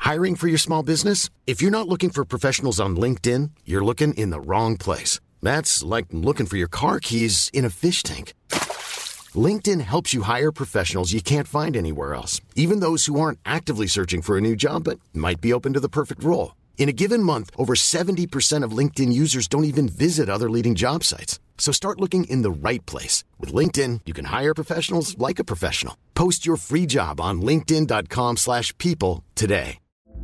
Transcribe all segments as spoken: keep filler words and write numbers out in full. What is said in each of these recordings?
Hiring for your small business? If you're not looking for professionals on LinkedIn, you're looking in the wrong place. That's like looking for your car keys in a fish tank. LinkedIn helps you hire professionals you can't find anywhere else, even those who aren't actively searching for a new job but might be open to the perfect role. In a given month, over seventy percent of LinkedIn users don't even visit other leading job sites. So start looking in the right place. With LinkedIn, you can hire professionals like a professional. Post your free job on linkedin.com slash people today.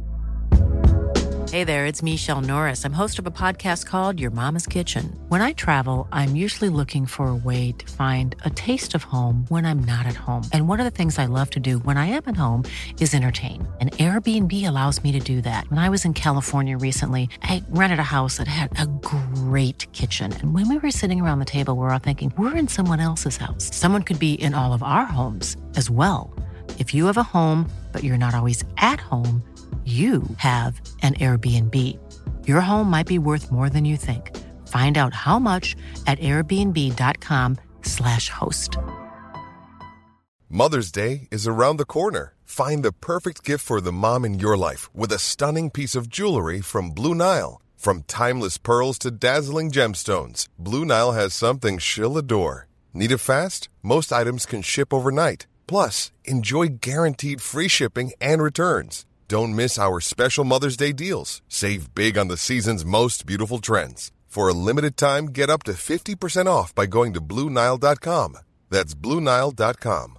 Hey there, it's Michelle Norris. I'm host of a podcast called Your Mama's Kitchen. When I travel, I'm usually looking for a way to find a taste of home when I'm not at home. And one of the things I love to do when I am at home is entertain. And Airbnb allows me to do that. When I was in California recently, I rented a house that had a great kitchen. And when we were sitting around the table, we were all thinking, we're in someone else's house. Someone could be in all of our homes as well. If you have a home, but you're not always at home, you have an Airbnb. Your home might be worth more than you think. Find out how much at airbnb.com slash host. Mother's Day is around the corner. Find the perfect gift for the mom in your life with a stunning piece of jewelry from Blue Nile. From timeless pearls to dazzling gemstones, Blue Nile has something she'll adore. Need it fast? Most items can ship overnight. Plus, enjoy guaranteed free shipping and returns. Don't miss our special Mother's Day deals. Save big on the season's most beautiful trends. For a limited time, get up to fifty percent off by going to Blue Nile dot com. That's Blue Nile dot com.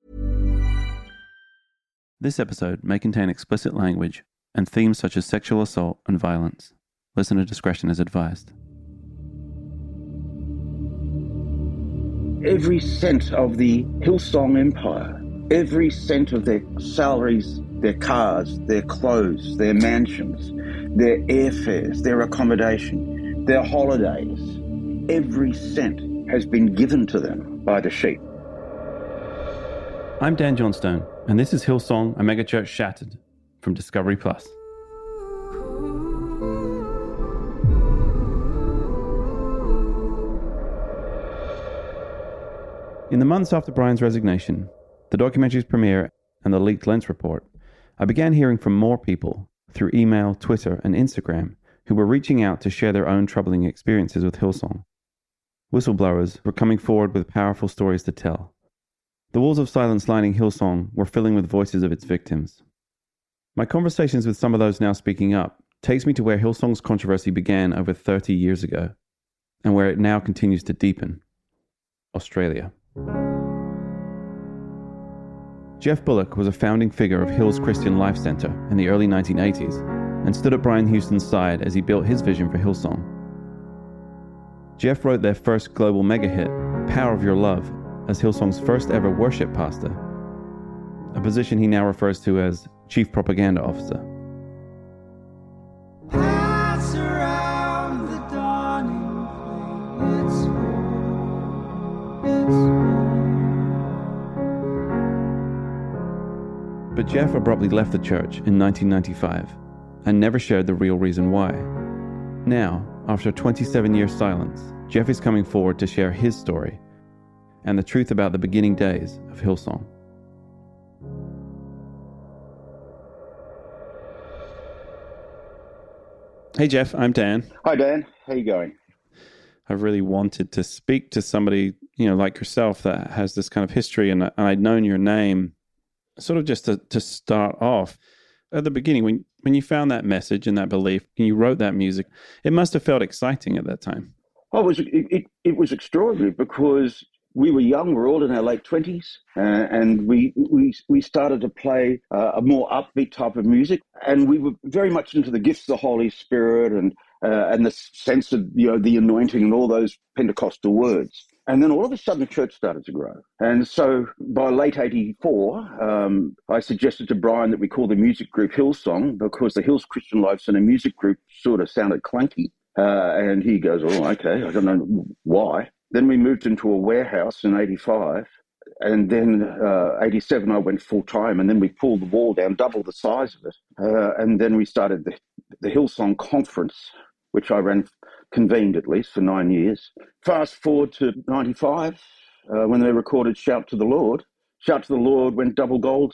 This episode may contain explicit language and themes such as sexual assault and violence. Listener discretion is advised. Every cent of the Hillsong empire, every cent of their salaries, their cars, their clothes, their mansions, their airfares, their accommodation, their holidays, every cent has been given to them by the sheep. I'm Dan Johnstone, and this is Hillsong, a megachurch shattered, from Discovery Plus. In the months after Brian's resignation, the documentary's premiere, and the leaked Lens report, I began hearing from more people through email, Twitter, and Instagram who were reaching out to share their own troubling experiences with Hillsong. Whistleblowers were coming forward with powerful stories to tell. The walls of silence lining Hillsong were filling with voices of its victims. My conversations with some of those now speaking up takes me to where Hillsong's controversy began over thirty years ago, and where it now continues to deepen: Australia. Jeff Bullock was a founding figure of Hills Christian Life Centre in the early nineteen eighties and stood at Brian Houston's side as he built his vision for Hillsong. Jeff wrote their first global mega hit, Power of Your Love, as Hillsong's first ever worship pastor, a position he now refers to as Chief Propaganda Officer. Pass around the dawning flame, it's war, it's war. But Jeff abruptly left the church in nineteen ninety-five and never shared the real reason why. Now, after twenty-seven years silence, Jeff is coming forward to share his story and the truth about the beginning days of Hillsong. Hey Jeff, I'm Dan. Hi Dan, how you going? I've really wanted to speak to somebody, you know, like yourself that has this kind of history, and, and I'd known your name. Sort of just to, to start off, at the beginning, when, when you found that message and that belief, and you wrote that music, it must have felt exciting at that time. Oh, it was, it, it, it was extraordinary because we were young, we were all in our late twenties, uh, and we, we we started to play uh, a more upbeat type of music, and we were very much into the gifts of the Holy Spirit and uh, and the sense of, you know, the anointing and all those Pentecostal words. And then all of a sudden the church started to grow. And so by late eighty-four, um, I suggested to Brian that we call the music group Hillsong because the Hills Christian Life Centre music group sort of sounded clunky. Uh, and he goes, oh, okay, I don't know why. Then we moved into a warehouse in eighty-five. And then uh, eighty-seven, I went full time. And then we pulled the wall down, double the size of it. Uh, and then we started the, the Hillsong Conference, which I ran, convened at least for nine years. Fast forward to ninety-five, uh, when they recorded Shout to the Lord. Shout to the Lord went double gold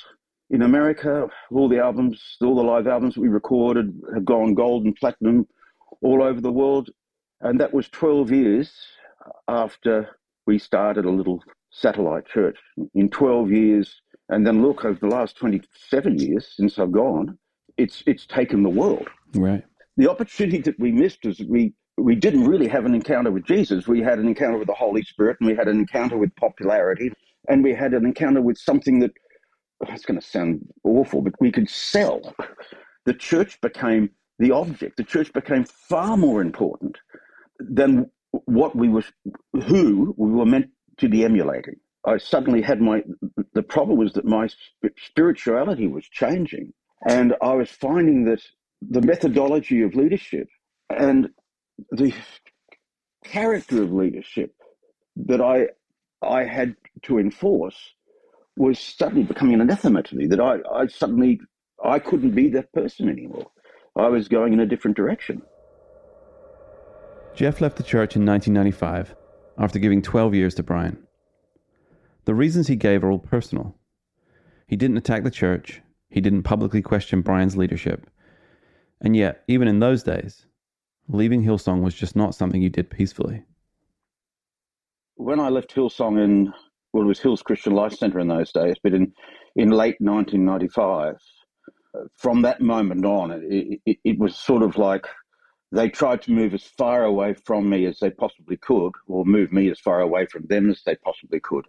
in America, all the albums, all the live albums we recorded have gone gold and platinum all over the world. And that was twelve years after we started a little satellite church. In twelve years, and then look, over the last twenty-seven years since I've gone, it's it's taken the world. Right. The opportunity that we missed is we we didn't really have an encounter with Jesus. We had an encounter with the Holy Spirit, and we had an encounter with popularity, and we had an encounter with something that, it's going to sound awful, but we could sell. The church became the object. The church became far more important than what we were, who we were meant to be emulating. I suddenly had my, the problem was that my spirituality was changing, and I was finding that the methodology of leadership and the character of leadership that I I had to enforce was suddenly becoming an anathema to me, that I, I suddenly, I couldn't be that person anymore. I was going in a different direction. Jeff left the church in nineteen ninety-five after giving twelve years to Brian. The reasons he gave are all personal. He didn't attack the church. He didn't publicly question Brian's leadership. And yet, even in those days, leaving Hillsong was just not something you did peacefully. When I left Hillsong in, well, it was Hills Christian Life Centre in those days, but in, in late nineteen ninety-five, from that moment on, it, it, it was sort of like they tried to move as far away from me as they possibly could, or move me as far away from them as they possibly could,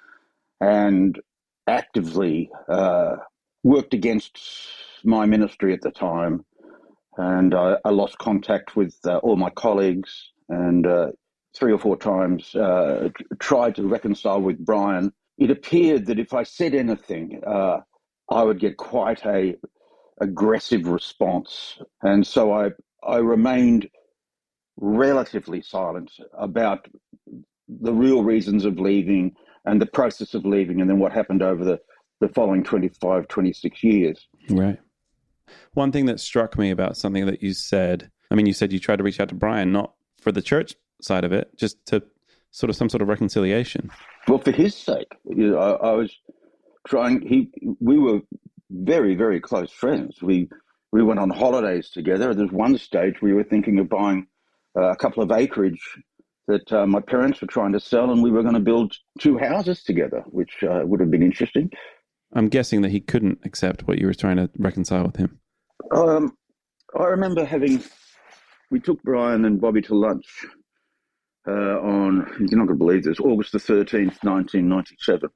and actively uh, worked against my ministry at the time. And I, I lost contact with uh, all my colleagues, and uh, three or four times uh, tried to reconcile with Brian. It appeared that if I said anything, uh, I would get quite a aggressive response. And so I, I remained relatively silent about the real reasons of leaving and the process of leaving, and then what happened over the, the following twenty-five, twenty-six years. Right. One thing that struck me about something that you said, I mean, you said you tried to reach out to Brian, not for the church side of it, just to sort of some sort of reconciliation. Well, for his sake, you know, I, I was trying, he, we were very, very close friends. We, we went on holidays together. There's one stage we were thinking of buying uh, a couple of acreage that uh, my parents were trying to sell, and we were going to build two houses together, which uh, would have been interesting. I'm guessing that he couldn't accept what you were trying to reconcile with him. Um, I remember having, we took Brian and Bobby to lunch uh, on, you're not going to believe this, August the thirteenth, nineteen ninety-seven.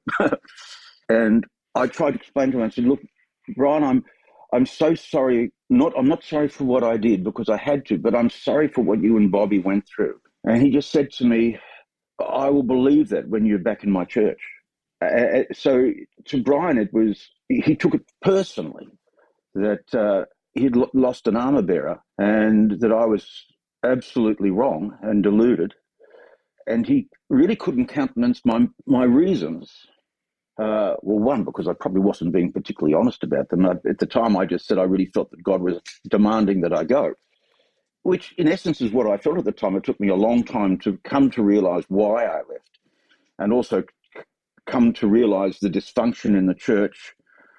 And I tried to explain to him, I said, look, Brian, I'm I'm so sorry, not I'm not sorry for what I did because I had to, but I'm sorry for what you and Bobby went through. And he just said to me, I will believe that when you're back in my church. Uh, so to Brian, it was, he took it personally that uh, he'd l- lost an armor bearer and that I was absolutely wrong and deluded. And he really couldn't countenance my, my reasons. Uh, well, one, because I probably wasn't being particularly honest about them. I, at the time, I just said I really felt that God was demanding that I go, which in essence is what I felt at the time. It took me a long time to come to realize why I left, and also come to realize the dysfunction in the church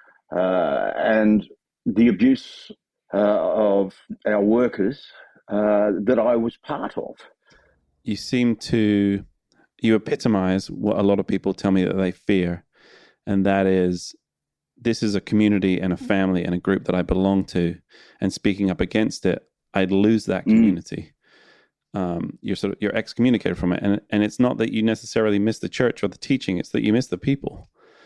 uh, and the abuse uh, of our workers uh, that I was part of. You seem to, you epitomize what a lot of people tell me that they fear, and that is, this is a community and a family and a group that I belong to, and speaking up against it, I'd lose that community. Mm. Um, you're sort of you're excommunicated from it, and and it's not that you necessarily miss the church or the teaching; it's that you miss the people.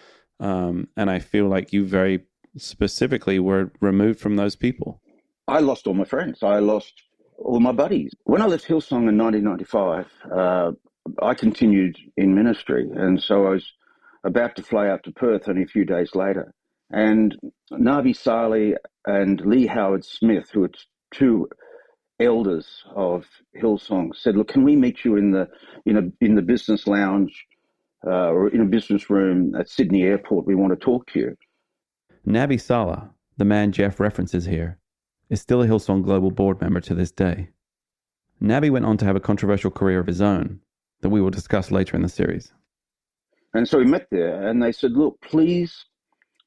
Um, and I feel like you very specifically were removed from those people. I lost all my friends. I lost all my buddies. When I left Hillsong in nineteen ninety-five, uh, I continued in ministry, and so I was about to fly out to Perth only a few days later. And Nabi Saleh and Lee Howard Smith, who are two elders of Hillsong, said, "Look, can we meet you in the in a in the business lounge uh, or in a business room at Sydney Airport? We want to talk to you." Nabi Saleh, the man Jeff references here, is still a Hillsong Global board member to this day. Nabi went on to have a controversial career of his own that we will discuss later in the series. And so we met there, and they said, "Look, please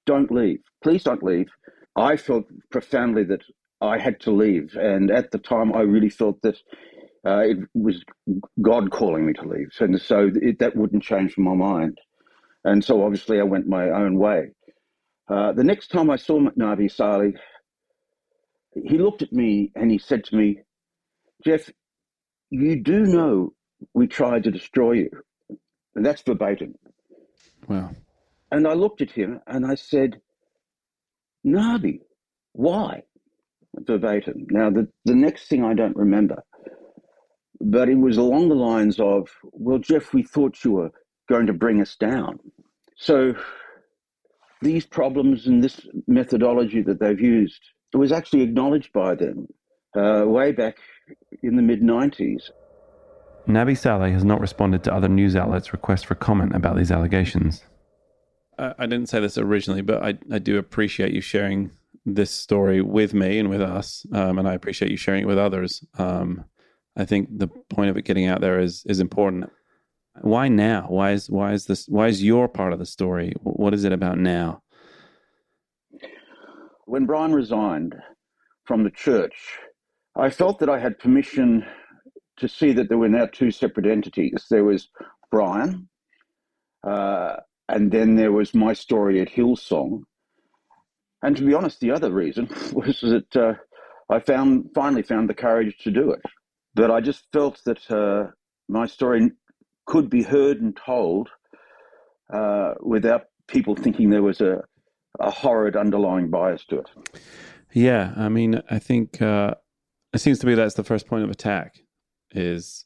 don't leave. Please don't leave. I felt profoundly that I had to leave. And at the time, I really felt that uh, it was God calling me to leave. And so it, that wouldn't change my mind. And so obviously I went my own way. Uh, the next time I saw Nabi Saleh, he looked at me and he said to me, Jeff, you do know we tried to destroy you. And that's verbatim. Wow. And I looked at him and I said, Nabi, why? Verbatim. Now, the, the next thing I don't remember, but it was along the lines of, well, Jeff, we thought you were going to bring us down. So these problems and this methodology that they've used, it was actually acknowledged by them uh, way back in the mid nineties. Nabi Saleh has not responded to other news outlets' requests for comment about these allegations. I, I didn't say this originally, but I, I do appreciate you sharing this story with me and with us, um, and I appreciate you sharing it with others. Um, I think the point of it getting out there is is important. Why now? Why is why is this? Why is your part of the story? What is it about now? When Brian resigned from the church, I felt that I had permission to see that there were now two separate entities. There was Brian, uh, and then there was my story at Hillsong. And to be honest, the other reason was that uh, I found finally found the courage to do it. But I just felt that uh, my story could be heard and told uh, without people thinking there was a, a horrid underlying bias to it. Yeah, I mean, I think uh, it seems to be that's the first point of attack is,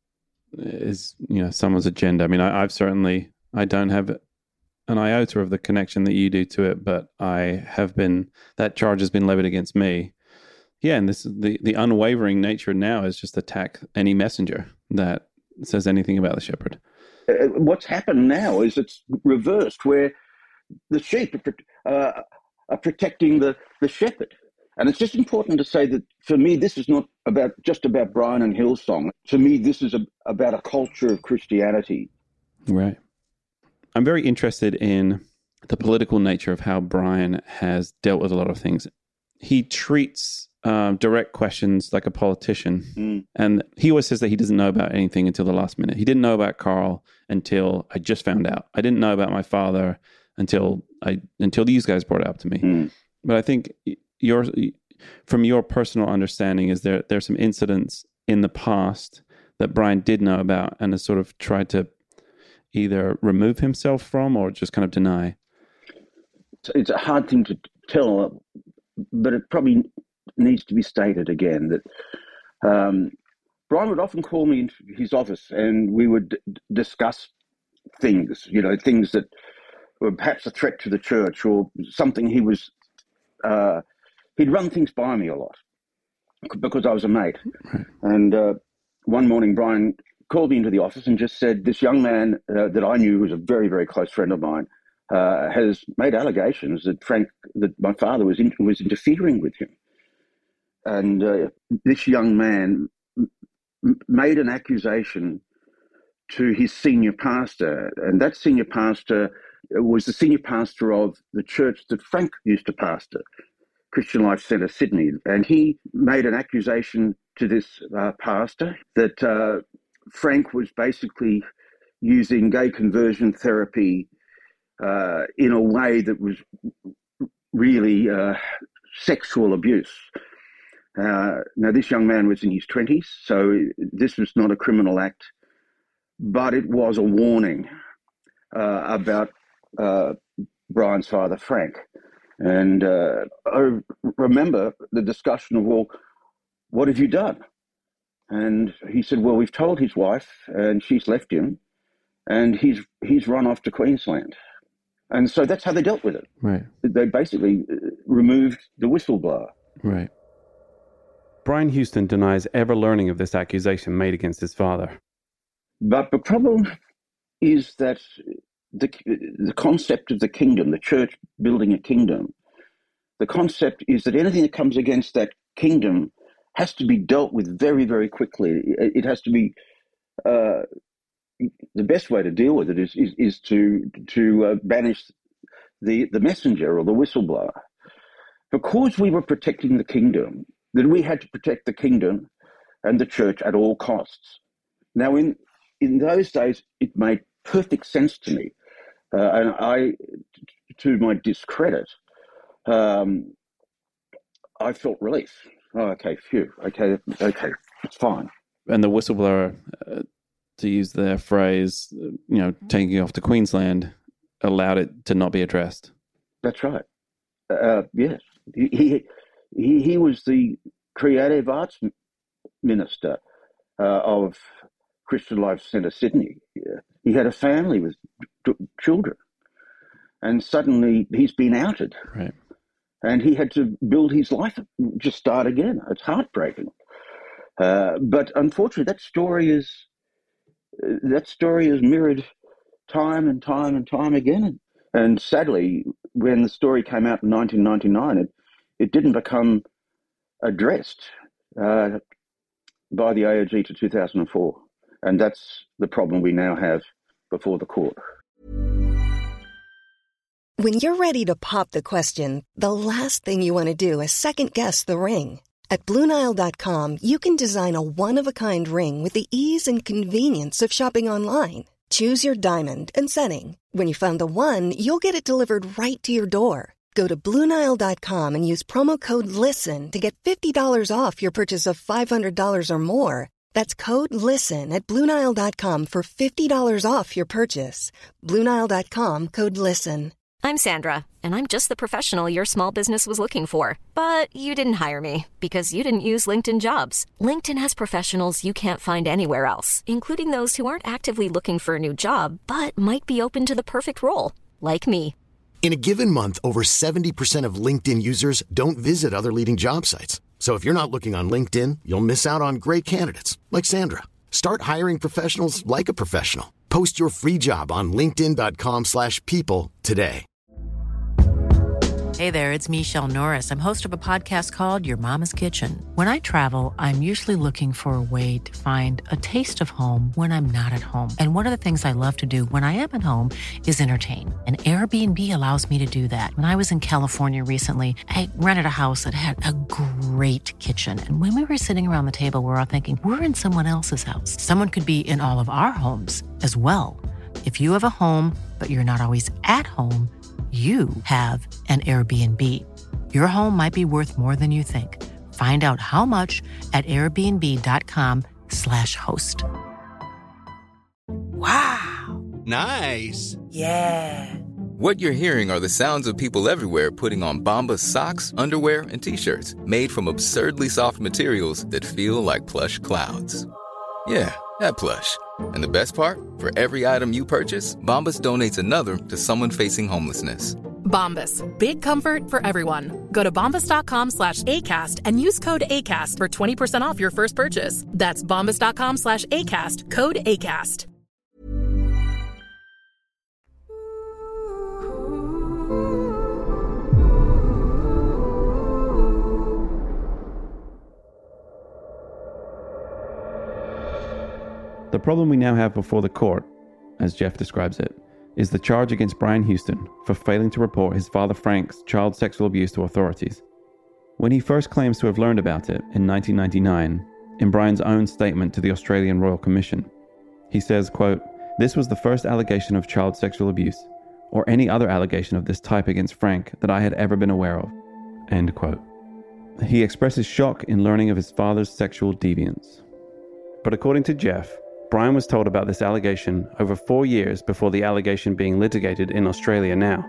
is you know, someone's agenda. I mean, I, I've certainly, I don't have an iota of the connection that you do to it, but I have been, that charge has been levied against me. Yeah, and this the, the unwavering nature now is just attack any messenger that says anything about the shepherd. Uh, what's happened now is it's reversed, where the sheep are, uh, are protecting the, the shepherd. And it's just important to say that for me, this is not about just about Brian and Hillsong. To me, this is a, about a culture of Christianity. Right. I'm very interested in the political nature of how Brian has dealt with a lot of things. He treats um, direct questions like a politician. Mm. And he always says that he doesn't know about anything until the last minute. He didn't know about Carl until I just found out. I didn't know about my father until I until these guys brought it up to me. Mm. But I think your from your personal understanding, is there there's some incidents in the past that Brian did know about and has sort of tried to either remove himself from or just kind of deny? It's a hard thing to tell, but it probably needs to be stated again that um, Brian would often call me into his office and we would d- discuss things, you know, things that were perhaps a threat to the church or something he was, uh, he'd run things by me a lot because I was a mate. Right. And uh, one morning, Brian called me into the office and just said, this young man uh, that I knew, who was a very, very close friend of mine, uh, has made allegations that Frank, that my father was in, was interfering with him. And uh, this young man m- made an accusation to his senior pastor, and that senior pastor was the senior pastor of the church that Frank used to pastor, Christian Life Centre Sydney. And he made an accusation to this uh, pastor that uh, Frank was basically using gay conversion therapy uh, in a way that was really uh, sexual abuse. Uh, now, this young man was in his twenties, so this was not a criminal act, but it was a warning uh, about uh, Brian's father, Frank. And uh, I remember the discussion of, well, what have you done? And he said, well, we've told his wife and she's left him and he's he's run off to Queensland. And so that's how they dealt with it. Right. They basically removed the whistleblower. Right. Brian Houston denies ever learning of this accusation made against his father. But the problem is that the the concept of the kingdom, the church building a kingdom, the concept is that anything that comes against that kingdom has to be dealt with very, very quickly. It has to be, uh, the best way to deal with it is is, is to to uh, banish the, the messenger or the whistleblower. Because we were protecting the kingdom, then we had to protect the kingdom and the church at all costs. Now, in in those days, it made perfect sense to me. Uh, and I, to my discredit, um, I felt relief. Oh, okay, phew, okay, okay, it's fine. And the whistleblower, uh, to use their phrase, you know, taking off to Queensland, allowed it to not be addressed. That's right. Uh, yes, he, he he was the creative arts minister uh, of Christian Life Centre Sydney. He had a family with d- children, and suddenly he's been outed. Right. And he had to build his life, just start again. It's heartbreaking. Uh, but unfortunately, that story is that story is mirrored time and time and time again. And sadly, when the story came out in nineteen ninety-nine, it, it didn't become addressed uh, by the A O G to two thousand four. And that's the problem we now have before the court. When you're ready to pop the question, the last thing you want to do is second-guess the ring. At Blue Nile dot com, you can design a one-of-a-kind ring with the ease and convenience of shopping online. Choose your diamond and setting. When you find the one, you'll get it delivered right to your door. Go to Blue Nile dot com and use promo code LISTEN to get fifty dollars off your purchase of five hundred dollars or more. That's code LISTEN at Blue Nile dot com for fifty dollars off your purchase. Blue Nile dot com, code LISTEN. I'm Sandra, and I'm just the professional your small business was looking for. But you didn't hire me because you didn't use LinkedIn Jobs. LinkedIn has professionals you can't find anywhere else, including those who aren't actively looking for a new job, but might be open to the perfect role, like me. In a given month, over seventy percent of LinkedIn users don't visit other leading job sites. So if you're not looking on LinkedIn, you'll miss out on great candidates like Sandra. Start hiring professionals like a professional. Post your free job on linkedin dot com slash people today. Hey there, it's Michelle Norris. I'm host of a podcast called Your Mama's Kitchen. When I travel, I'm usually looking for a way to find a taste of home when I'm not at home. And one of the things I love to do when I am at home is entertain. And Airbnb allows me to do that. When I was in California recently, I rented a house that had a great kitchen. And when we were sitting around the table, we were all thinking, we're in someone else's house. Someone could be in all of our homes as well. If you have a home, but you're not always at home, you have an Airbnb. Your home might be worth more than you think. Find out how much at airbnb.com slash host. Wow. Nice. Yeah. What you're hearing are the sounds of people everywhere putting on Bombas socks, underwear, and T-shirts made from absurdly soft materials that feel like plush clouds. Yeah, that plush. And the best part? For every item you purchase, Bombas donates another to someone facing homelessness. Bombas. Big comfort for everyone. Go to bombas.com slash ACAST and use code ACAST for twenty percent off your first purchase. That's bombas.com slash ACAST. Code ACAST. The problem we now have before the court, as Jeff describes it, is the charge against Brian Houston for failing to report his father Frank's child sexual abuse to authorities. When he first claims to have learned about it in nineteen ninety-nine, in Brian's own statement to the Australian Royal Commission, he says, quote, "This was the first allegation of child sexual abuse, or any other allegation of this type against Frank that I had ever been aware of," end quote. He expresses shock in learning of his father's sexual deviance. But according to Jeff, Brian was told about this allegation over four years before the allegation being litigated in Australia now.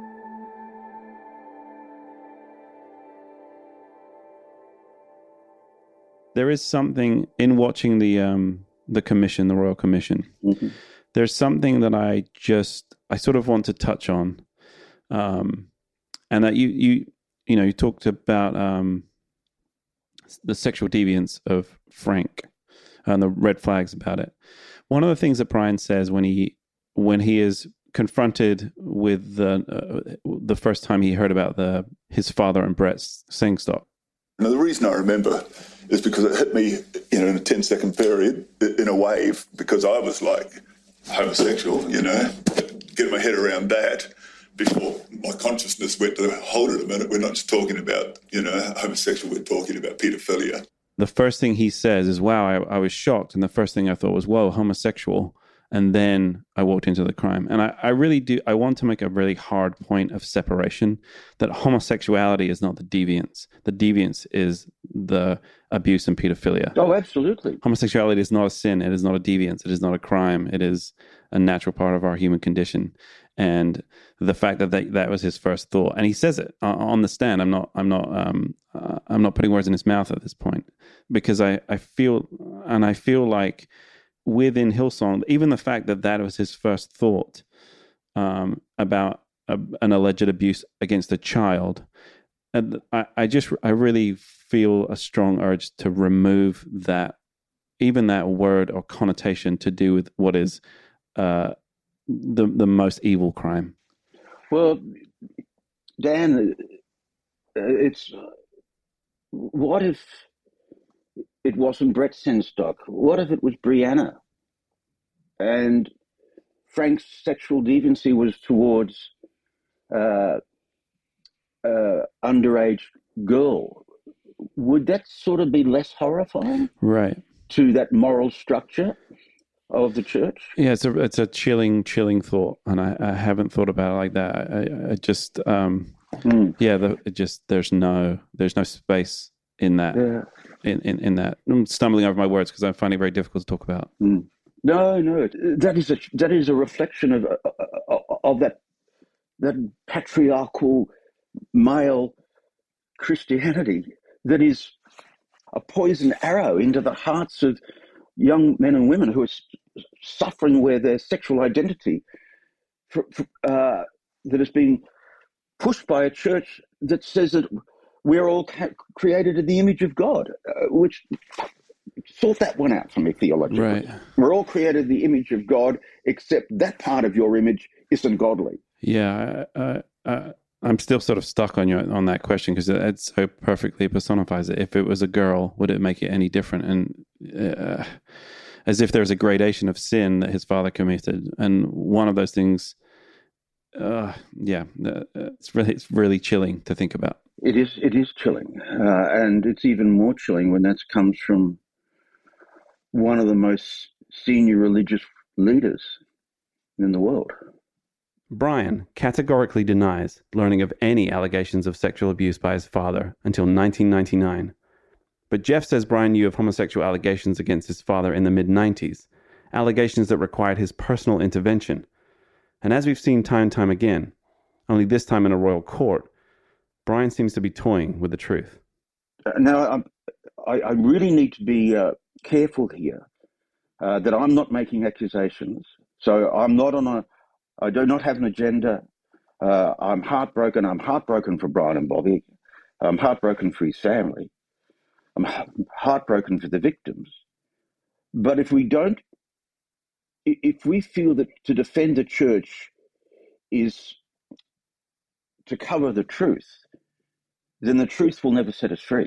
There is something in watching the um, the commission, the Royal Commission. Mm-hmm. There's something that I just I sort of want to touch on, um, and that you you you know you talked about um, the sexual deviance of Frank and the red flags about it. One of the things that Brian says when he when he is confronted with the uh, the first time he heard about the his father and Brett's sing stop. Now, the reason I remember is because it hit me, you know, in a ten second period in a wave, because I was like homosexual, you know, getting my head around that. before my consciousness went to, hold it a minute, we're not just talking about, you know, homosexual, we're talking about paedophilia. The first thing he says is, wow, I, I was shocked. And the first thing I thought was, whoa, homosexual. And then I walked into the crime. And I, I really do, I want to make a really hard point of separation, that homosexuality is not the deviance. The deviance is the abuse and pedophilia. Oh, absolutely. Homosexuality is not a sin. It is not a deviance. It is not a crime. It is a natural part of our human condition. And the fact that that, that was his first thought, and he says it on the stand. I'm not, I'm not, um, uh, I'm not putting words in his mouth at this point, because I, I feel, and I feel like within Hillsong, even the fact that that was his first thought um, about a, an alleged abuse against a child, and I, I just, I really feel a strong urge to remove that, even that word or connotation to do with what is uh, the the most evil crime. Well, Dan, it's what if it wasn't Brett Senstock? What if it was Brianna? And Frank's sexual deviancy was towards uh, uh, underage girl. Would that sort of be less horrifying? Right. To that moral structure of the church? Yeah, it's a it's a chilling, chilling thought, and I, I haven't thought about it like that. I, I just, um, mm. yeah, the, it just there's no there's no space in that. Yeah. In, in, in that, I'm stumbling over my words because I find it very difficult to talk about. Mm. No, no, that is a that is a reflection of of, of that that patriarchal male Christianity that is a poison arrow into the hearts of young men and women who are suffering where their sexual identity for, for, uh, that has been pushed by a church that says that we're all ca- created in the image of God, uh, which sort that one out for me theologically. Right. We're all created in the image of God, except that part of your image isn't godly. Yeah, uh, uh, I'm still sort of stuck on your on that question because it, it so perfectly personifies it. If it was a girl, would it make it any different? And uh, as if there's a gradation of sin that his father committed, and one of those things, uh, yeah, uh, it's really it's really chilling to think about. It is. It is chilling, uh, and it's even more chilling when that comes from one of the most senior religious leaders in the world. Brian categorically denies learning of any allegations of sexual abuse by his father until nineteen ninety-nine. But Jeff says Brian knew of homosexual allegations against his father in the mid nineties, allegations that required his personal intervention. And as we've seen time and time again, only this time in a royal court, Brian seems to be toying with the truth. Now, I, I really need to be uh, careful here uh, that I'm not making accusations. So I'm not on a, I do not have an agenda. Uh, I'm heartbroken. I'm heartbroken for Brian and Bobby. I'm heartbroken for his family. I'm heartbroken for the victims. But if we don't, if we feel that to defend the church is to cover the truth, then the truth will never set us free.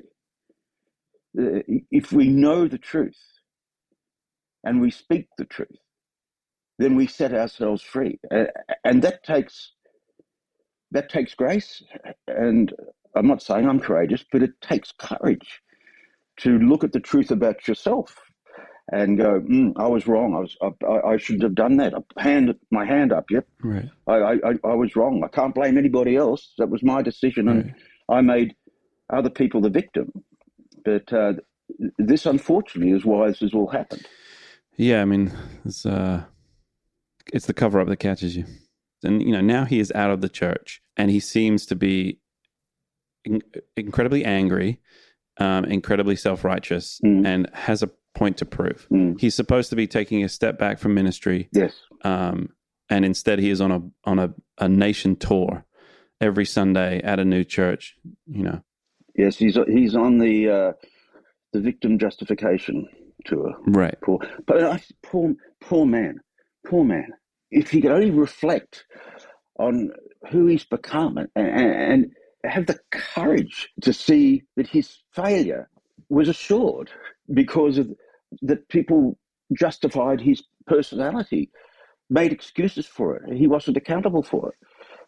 If we know the truth and we speak the truth, then we set ourselves free. And that takes that takes grace. And I'm not saying I'm courageous, but it takes courage to look at the truth about yourself and go, mm, I was wrong. I was I, I shouldn't have done that. I hand my hand up. Yep, right. I, I I was wrong. I can't blame anybody else. That was my decision, and right. I made other people the victim. But uh, this, unfortunately, is why this has all happened. Yeah, I mean, it's uh, it's the cover up that catches you. And you know, now he is out of the church, and he seems to be in- incredibly angry, um, incredibly self-righteous, mm. and has a point to prove. Mm. He's supposed to be taking a step back from ministry. Yes. Um, and instead he is on a on a, a nation tour every Sunday at a new church, you know. Yes, he's he's on the uh, the victim justification tour. Right. Poor, but I, poor poor man, poor man. If he could only reflect on who he's become and, and have the courage to see that his failure was assured because of that people justified his personality, made excuses for it. He wasn't accountable for it.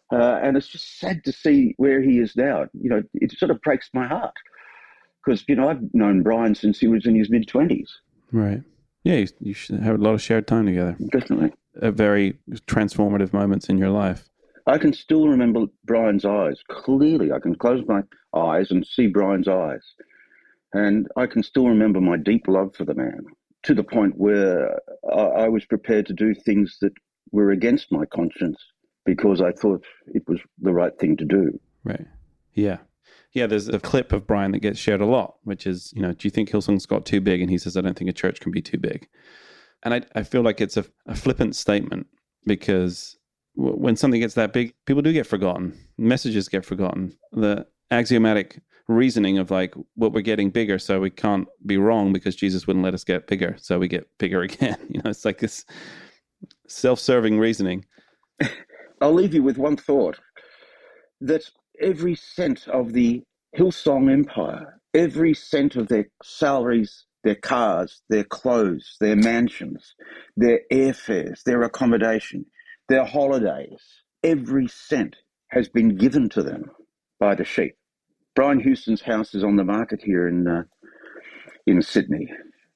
Uh, and it's just sad to see where he is now. You know, it sort of breaks my heart because, you know, I've known Brian since he was in his mid-twenties. Right. Yeah, you, you should have a lot of shared time together. Definitely. At very transformative moments in your life. I can still remember Brian's eyes clearly. I can close my eyes and see Brian's eyes. And I can still remember my deep love for the man, to the point where I, I was prepared to do things that were against my conscience because I thought it was the right thing to do. Right. Yeah. Yeah, there's a clip of Brian that gets shared a lot, which is, you know, do you think Hillsong's got too big? And he says, I don't think a church can be too big. And I, I feel like it's a, a flippant statement because w- when something gets that big, people do get forgotten. Messages get forgotten. The axiomatic reasoning of like, what we're getting bigger, so we can't be wrong because Jesus wouldn't let us get bigger, so we get bigger again. You know, it's like this self-serving reasoning. I'll leave you with one thought, that every cent of the Hillsong empire, every cent of their salaries, their cars, their clothes, their mansions, their airfares, their accommodation, their holidays, every cent has been given to them by the sheep. Brian Houston's house is on the market here in uh, in Sydney.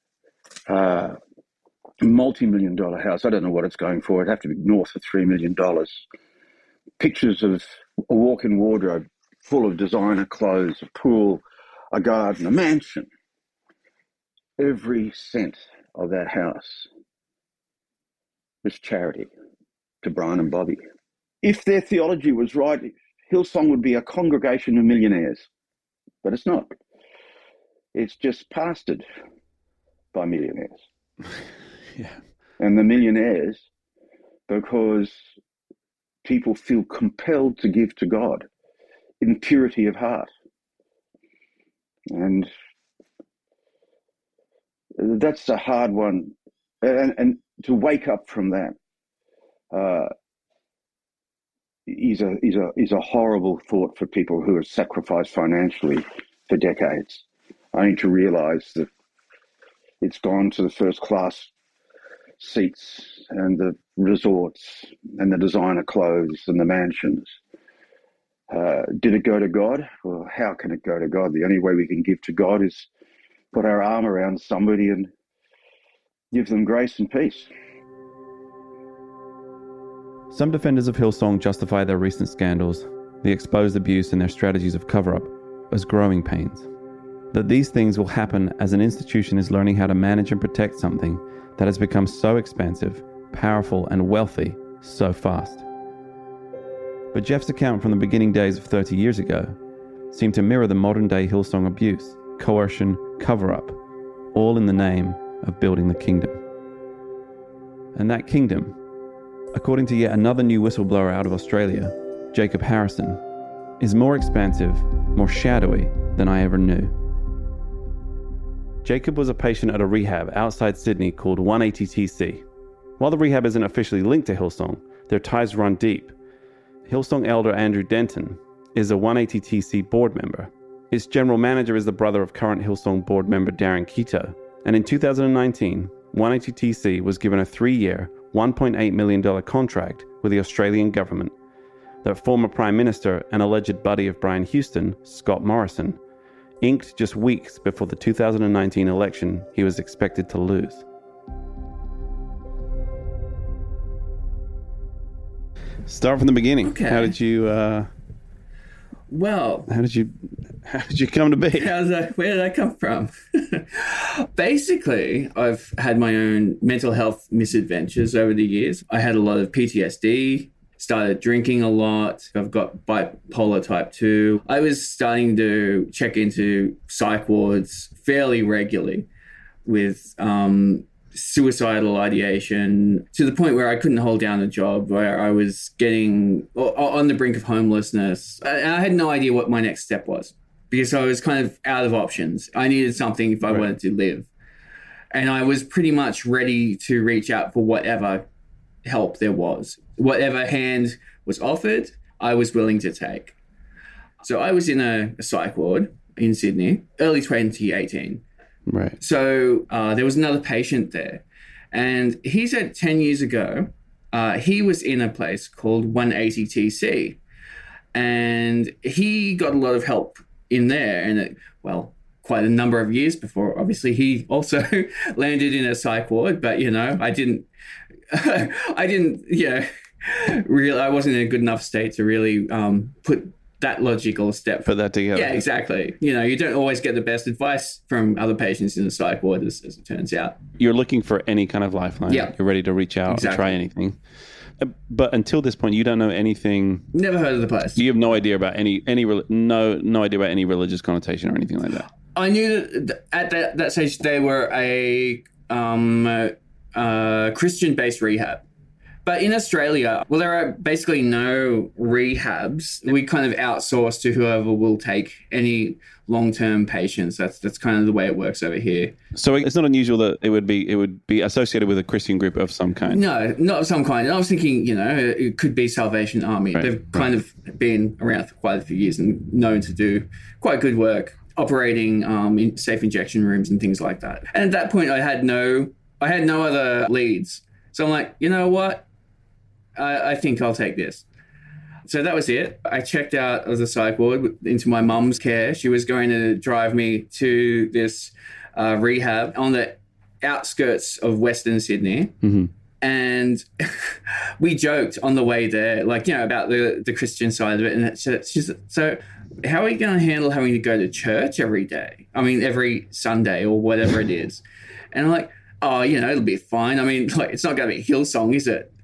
Uh, multi-million dollar house. I don't know what it's going for. It'd have to be north of three million dollars. Pictures of a walk-in wardrobe full of designer clothes, a pool, a garden, a mansion. Every cent of that house was charity to Brian and Bobby. If their theology was right, Hillsong would be a congregation of millionaires. But it's not. It's just pastored by millionaires. Yeah. And the millionaires, because people feel compelled to give to God in purity of heart. And that's a hard one. And, and to wake up from that uh, is, a, is, a, is a horrible thought for people who have sacrificed financially for decades, only to realize that it's gone to the first class seats and the resorts and the designer clothes and the mansions. Uh, did it go to God? Well, how can it go to God? The only way we can give to God is put our arm around somebody and give them grace and peace. Some defenders of Hillsong justify their recent scandals, the exposed abuse and their strategies of cover-up, as growing pains. That these things will happen as an institution is learning how to manage and protect something that has become so expansive, powerful, and wealthy so fast. But Jeff's account from the beginning days of thirty years ago seemed to mirror the modern-day Hillsong abuse, coercion, cover-up, all in the name of building the kingdom. And that kingdom, according to yet another new whistleblower out of Australia, Jacob Harrison, is more expansive, more shadowy than I ever knew. Jacob was a patient at a rehab outside Sydney called one eighty T C. While the rehab isn't officially linked to Hillsong, their ties run deep. Hillsong elder Andrew Denton is a one eighty T C board member. Its general manager is the brother of current Hillsong board member Darren Keto. And in two thousand nineteen, one eighty T C was given a three-year, one point eight million dollars contract with the Australian government that former Prime Minister and alleged buddy of Brian Houston, Scott Morrison, inked just weeks before the two thousand nineteen election he was expected to lose. Start from the beginning. Okay. How did you? Uh, well, how did you? How did you come to be? How did I, where did I come from? Basically, I've had my own mental health misadventures over the years. I had a lot of P T S D. Started drinking a lot. I've got bipolar type two. I was starting to check into psych wards fairly regularly with um, suicidal ideation to the point where I couldn't hold down a job, where I was getting on the brink of homelessness. And I had no idea what my next step was because I was kind of out of options. I needed something if I right. wanted to live. And I was pretty much ready to reach out for whatever help there was. Whatever hand was offered, I was willing to take. So I was in a, a psych ward in Sydney, early twenty eighteen. Right. So uh, there was another patient there. And he said ten years ago, uh, he was in a place called one eighty T C. And he got a lot of help in there. And, it, well, quite a number of years before, obviously, he also landed in a psych ward. But, you know, I didn't, I didn't, you know, really, I wasn't in a good enough state to really um, put that logical step. Put that together. Yeah, exactly. You know, you don't always get the best advice from other patients in the psych ward, as, as it turns out. You're looking for any kind of lifeline. Yeah. You're ready to reach out Exactly. and try anything. Uh, But until this point, you don't know anything. Never heard of the place. You have no idea about any, any rel- no no idea about any religious connotation or anything like that. I knew that at that, that stage they were a um, uh, uh, Christian-based rehab. But in Australia, well, there are basically no rehabs. We kind of outsource to whoever will take any long-term patients. That's that's kind of the way it works over here. So it's not unusual that it would be it would be associated with a Christian group of some kind. No, not of some kind. And I was thinking, you know, it could be Salvation Army. Right, They've right. kind of been around for quite a few years and known to do quite good work, operating um, in safe injection rooms and things like that. And at that point, I had no, I had no other leads. So I'm like, you know what? I, I think I'll take this. So that was it. I checked out of the psych ward into my mum's care. She was going to drive me to this uh, rehab on the outskirts of Western Sydney. Mm-hmm. And we joked on the way there, like, you know, about the, the Christian side of it. And she said, so how are you going to handle having to go to church every day? I mean, every Sunday or whatever it is. And I'm like, oh, you know, it'll be fine. I mean, like, it's not going to be Hillsong, is it?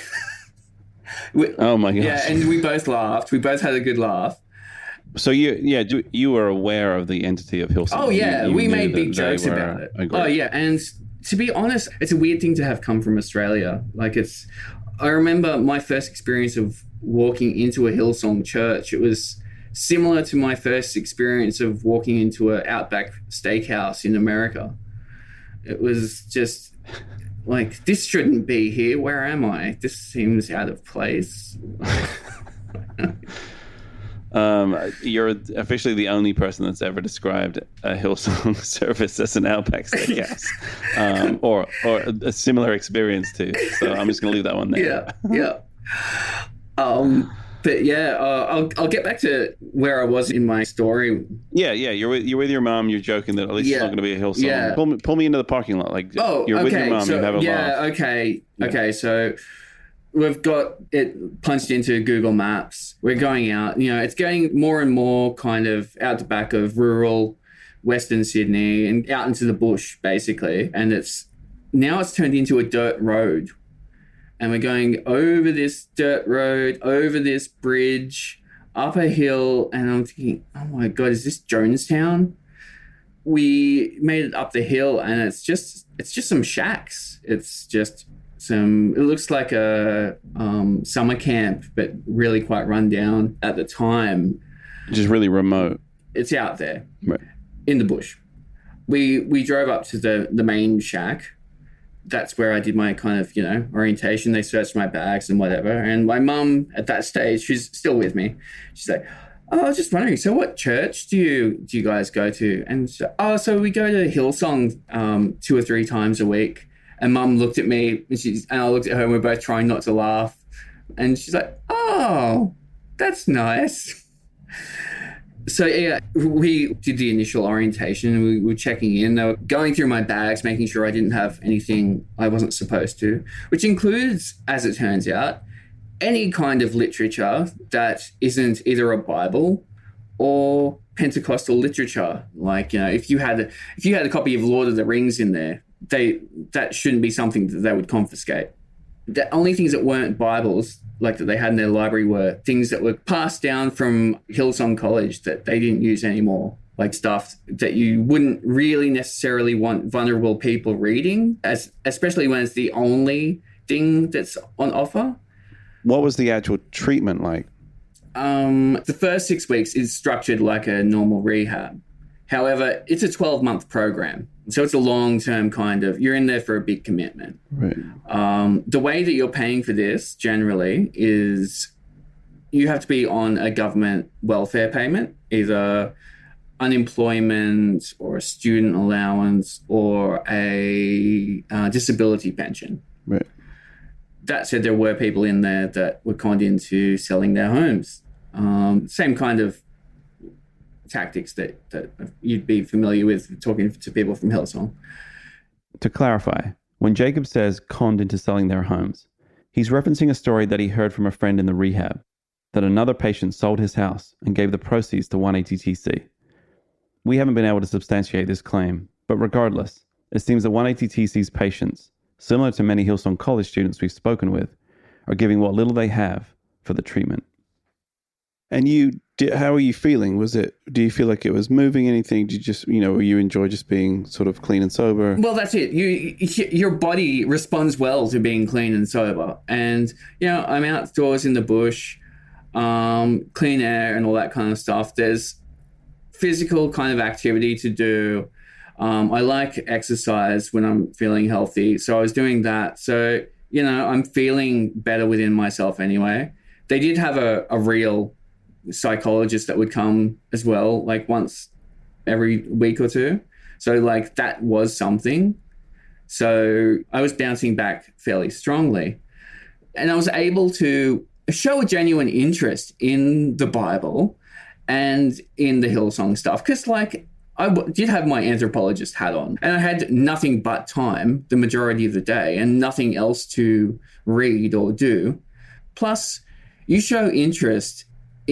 We, oh my gosh. Yeah, and we both laughed. We both had a good laugh. So you, yeah, do, you were aware of the entity of Hillsong. Oh yeah, You- you we knew made that big they jokes were about it. a group. Oh yeah, and to be honest, it's a weird thing to have come from Australia. Like it's, I remember my first experience of walking into a Hillsong church. It was similar to my first experience of walking into an Outback Steakhouse in America. It was just like, this shouldn't be here. Where am I? This seems out of place. Um, you're officially the only person that's ever described a Hillsong service as an Outback Steakhouse, um, or or a similar experience to. So I'm just going to leave that one there. Yeah, yeah. Um, but yeah, uh, I'll I'll get back to where I was in my story. Yeah, yeah. You're with, you're with your mom. You're joking that at least Yeah. it's not going to be a Hillsong. Yeah. Pull me, pull me into the parking lot. Like, Oh, you're okay. with your mom. so, you have a yeah, laugh. okay, Yeah. okay. So we've got it punched into Google Maps. We're going out. You know, it's getting more and more kind of out the back of rural Western Sydney and out into the bush, basically. And it's now it's turned into a dirt road. And we're going over this dirt road, over this bridge, up a hill. And I'm thinking, oh my God, is this Jonestown? We made it up the hill and it's just it's just some shacks. It's just some, it looks like a um, summer camp, but really quite run down at the time. Just really remote. It's out there Right. in the bush. We we drove up to the, the main shack. That's where I did my kind of, you know, orientation. They searched my bags and whatever. And my mum at that stage, she's still with me. She's like, oh, I was just wondering, so what church do you do you guys go to? And so, oh, so we go to Hillsong um, two or three times a week. And mum looked at me and, she's, and I looked at her and we're both trying not to laugh. And she's like, oh, that's nice. So, yeah, we did the initial orientation. We were checking in. They were going through my bags, making sure I didn't have anything I wasn't supposed to, which includes, as it turns out, any kind of literature that isn't either a Bible or Pentecostal literature. Like, you know, if you had a, if you had a copy of Lord of the Rings in there, they that shouldn't be something that they would confiscate. The only things that weren't Bibles, like that they had in their library, were things that were passed down from Hillsong College that they didn't use anymore, like stuff that you wouldn't really necessarily want vulnerable people reading, as especially when it's the only thing that's on offer. What was the actual treatment like? Um, the first six weeks is structured like a normal rehab. However, it's a twelve-month program. So it's a long-term kind of, you're in there for a big commitment. Right. Um, the way that you're paying for this generally is you have to be on a government welfare payment, either unemployment or a student allowance or a uh, disability pension. Right. That said, there were people in there that were conned into selling their homes Um, same kind of tactics that, that you'd be familiar with talking to people from Hillsong. To clarify, when Jacob says conned into selling their homes, he's referencing a story that he heard from a friend in the rehab, that another patient sold his house and gave the proceeds to one A T T C. We haven't been able to substantiate this claim, but regardless, it seems that one A T T C's patients, similar to many Hillsong College students we've spoken with, are giving what little they have for the treatment. And you, did, how are you feeling? Was it, do you feel like it was moving anything? Did you just, you know, you enjoy just being sort of clean and sober? Well, that's it. You, your body responds well to being clean and sober. And, you know, I'm outdoors in the bush, um, clean air and all that kind of stuff. There's physical kind of activity to do. Um, I like exercise when I'm feeling healthy. So I was doing that. So, you know, I'm feeling better within myself anyway. They did have a, a real psychologist that would come as well, like once every week or two. So like that was something. So I was bouncing back fairly strongly. And I was able to show a genuine interest in the Bible and in the Hillsong stuff. Because like I w- did have my anthropologist hat on and I had nothing but time the majority of the day and nothing else to read or do. Plus, you show interest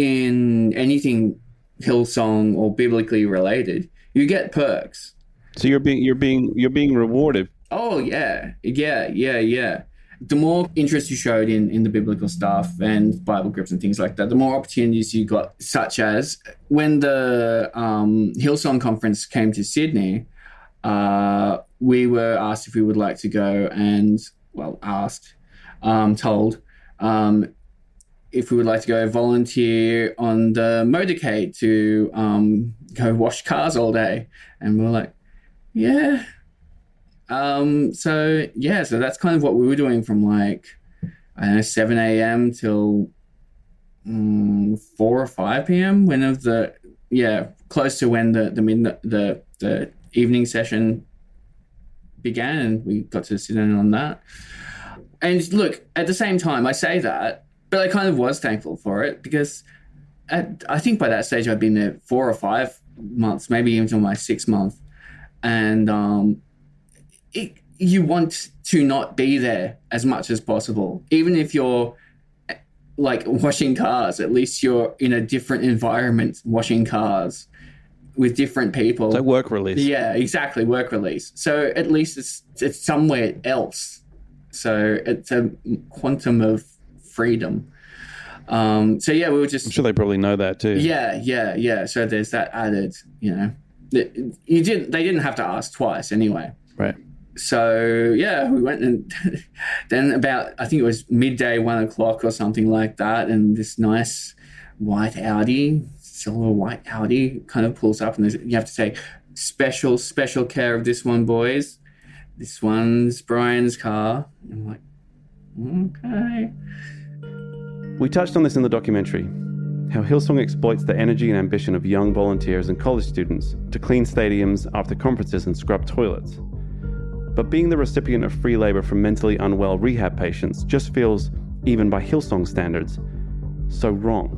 in anything Hillsong or biblically related, you get perks. So you're being you're being you're being rewarded. Oh yeah, yeah, yeah, yeah. The more interest you showed in in the biblical stuff and Bible groups and things like that, the more opportunities you got. Such as when the um, Hillsong conference came to Sydney, uh, we were asked if we would like to go, and well, asked, um, told. Um, if we would like to go volunteer on the motorcade to um, go wash cars all day. And we were like, yeah. Um, so, yeah, so that's kind of what we were doing from like, I don't know, seven a.m. till um, four or five p.m. when of the, yeah, close to when the, the, midnight, the, the evening session began, and we got to sit in on that. And look, at the same time, I say that, but I kind of was thankful for it because at, I think by that stage I'd been there four or five months, maybe even until my sixth month. And um, it, you want to not be there as much as possible. Even if you're like washing cars, at least you're in a different environment washing cars with different people. It's like work release. Yeah, exactly, work release. So at least it's it's somewhere else. So it's a quantum of freedom. Um, so yeah, we were just... I'm sure they probably know that too. Yeah, yeah, yeah. So there's that added, you know, you didn't, they didn't have to ask twice anyway. Right. So yeah, we went and then about, I think it was midday, one o'clock or something like that. And this nice white Audi, silver white Audi kind of pulls up and there's, you have to take special, special care of this one, boys. This one's Brian's car. I'm like, okay. We touched on this in the documentary, how Hillsong exploits the energy and ambition of young volunteers and college students to clean stadiums after conferences and scrub toilets. But being the recipient of free labor from mentally unwell rehab patients just feels, even by Hillsong standards, so wrong.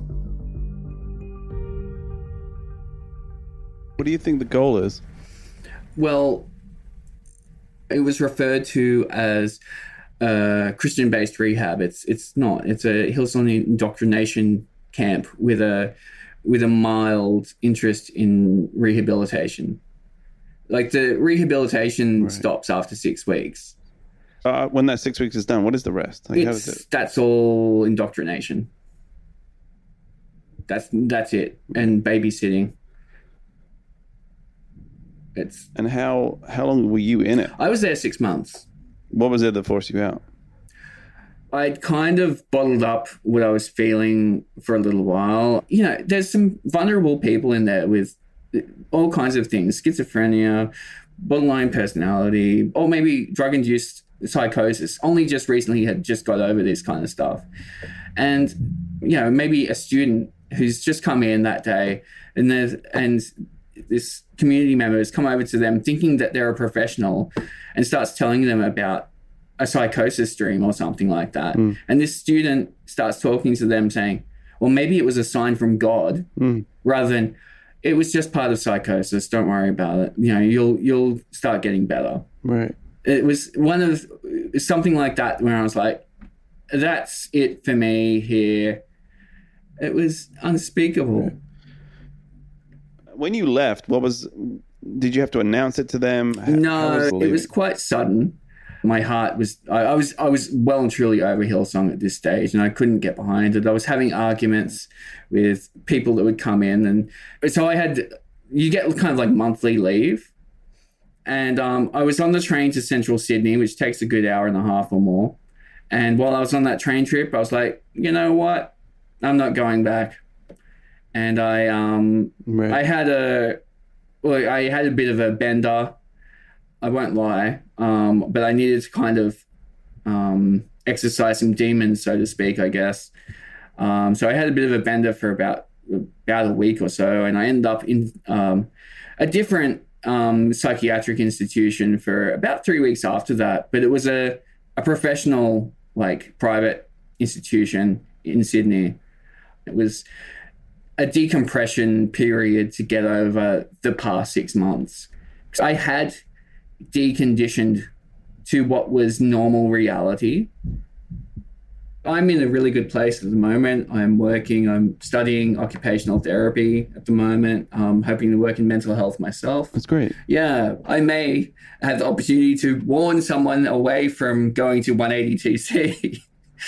What do you think the goal is? Well, it was referred to as uh, Christian-based rehab. It's it's not. It's a Hillsong indoctrination camp with a with a mild interest in rehabilitation. Like the rehabilitation right. stops after six weeks. Uh, when that six weeks is done, what is the rest? Like, how does it... That's all indoctrination. That's that's it, and babysitting. It's and how how long were you in it? I was there six months. What was it that forced you out? I'd kind of bottled up what I was feeling for a little while. You know, there's some vulnerable people in there with all kinds of things, schizophrenia, borderline personality, or maybe drug-induced psychosis. Only just recently had just got over this kind of stuff. And, you know, maybe a student who's just come in that day and there's, and this community member has come over to them thinking that they're a professional and starts telling them about a psychosis dream or something like that. Mm. And this student starts talking to them saying, or maybe it was a sign from God, mm. rather than it was just part of psychosis. Don't worry about it. You know, you'll you'll start getting better. Right. It was one of something like that where I was like, that's it for me here. It was unspeakable. When you left, what was? Did you have to announce it to them? How, no, how was it was quite sudden. My heart was, I, I was, I was well and truly over Hillsong at this stage, and I couldn't get behind it. I was having arguments with people that would come in, and so I had, you get kind of like monthly leave, and um, I was on the train to Central Sydney, which takes a good hour and a half or more. And while I was on that train trip, I was like, you know what, I'm not going back. And I, um, right. I had a, well, I had a bit of a bender. I won't lie, um, but I needed to kind of um, exercise some demons, so to speak, I guess. Um, so I had a bit of a bender for about about a week or so, and I ended up in um, a different um, psychiatric institution for about three weeks after that. But it was a, a professional, like, private institution in Sydney. It was a decompression period to get over the past six months. I had deconditioned to what was normal reality. I'm in a really good place at the moment. I'm working, I'm studying occupational therapy at the moment. I'm hoping to work in mental health myself. That's great. Yeah, I may have the opportunity to warn someone away from going to one eighty T C.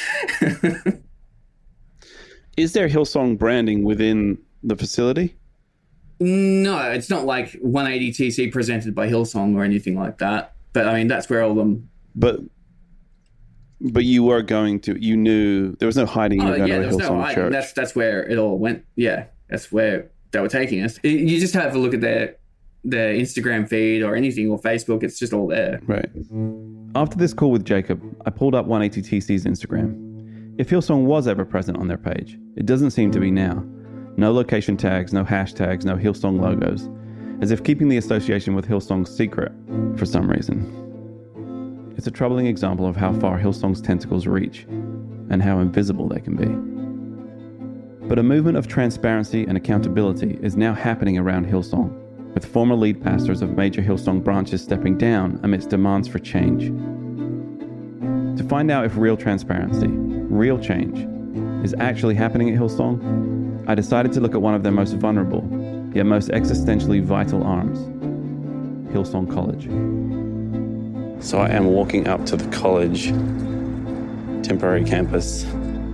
Is there Hillsong branding within the facility? No, it's not like one eighty T C presented by Hillsong or anything like that. But I mean, that's where all them. But but you were going to. You knew there was no hiding. You Oh were going yeah, to a there was no Hillsong hiding. church. That's that's where it all went. Yeah, that's where they were taking us. You just have a look at their their Instagram feed or anything, or Facebook. It's just all there. Right. After this call with Jacob, I pulled up one eighty T C's Instagram. If Hillsong was ever present on their page, it doesn't seem to be now. No location tags, no hashtags, no Hillsong logos, as if keeping the association with Hillsong secret for some reason. It's a troubling example of how far Hillsong's tentacles reach and how invisible they can be. But a movement of transparency and accountability is now happening around Hillsong, with former lead pastors of major Hillsong branches stepping down amidst demands for change. To find out if real transparency, real change, is actually happening at Hillsong, I decided to look at one of their most vulnerable, yet most existentially vital arms, Hillsong College. So I am walking up to the college temporary campus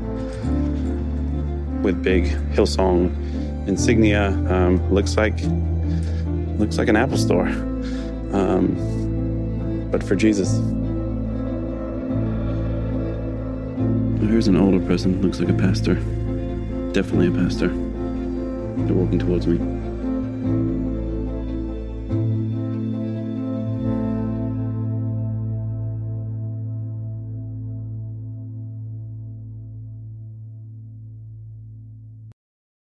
with big Hillsong insignia. Um, looks like looks like an Apple store, um, but for Jesus. Here's an older person, looks like a pastor. Definitely a pastor. They're walking towards me.